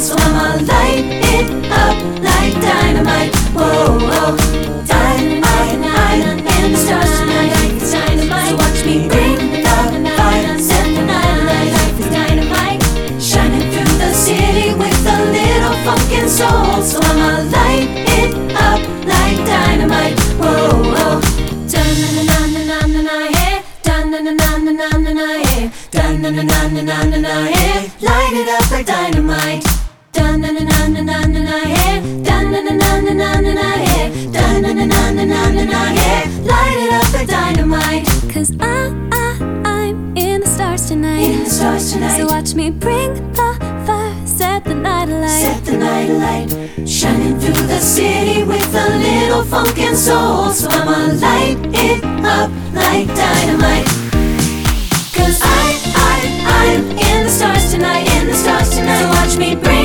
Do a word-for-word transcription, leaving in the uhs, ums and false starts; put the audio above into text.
So I'ma light it up like dynamite. Whoa, whoa. Dynamite, I'm in the stars tonight. Life is dynamite. So watch me bring the fire, set the night alight. Life is dynamite, shining through the city with a little funk and soul. So I'ma light it up like dynamite. Whoa, whoa. Dun-na-na-na-na-na-na, yeah. Dun-na-na-na-na-na-na, yeah. Dun-na-na-na-na-na-na, yeah. Light it up like dynamite. Dun-na-na-na-na-na-na, yeah. Dun-na-na-na-na-na-na, yeah. Dun-na-na-na-na-na-na, yeah. Light it up like dynamite. Cause I, I, I'm in the stars tonight. In the stars tonight. So watch me bring the fire, set the night alight. Set the night alight, shining through the city with a little funk and soul. So I'ma light it up like dynamite. Cause I, I, I'm in the stars tonight. In the stars tonight. So watch me bring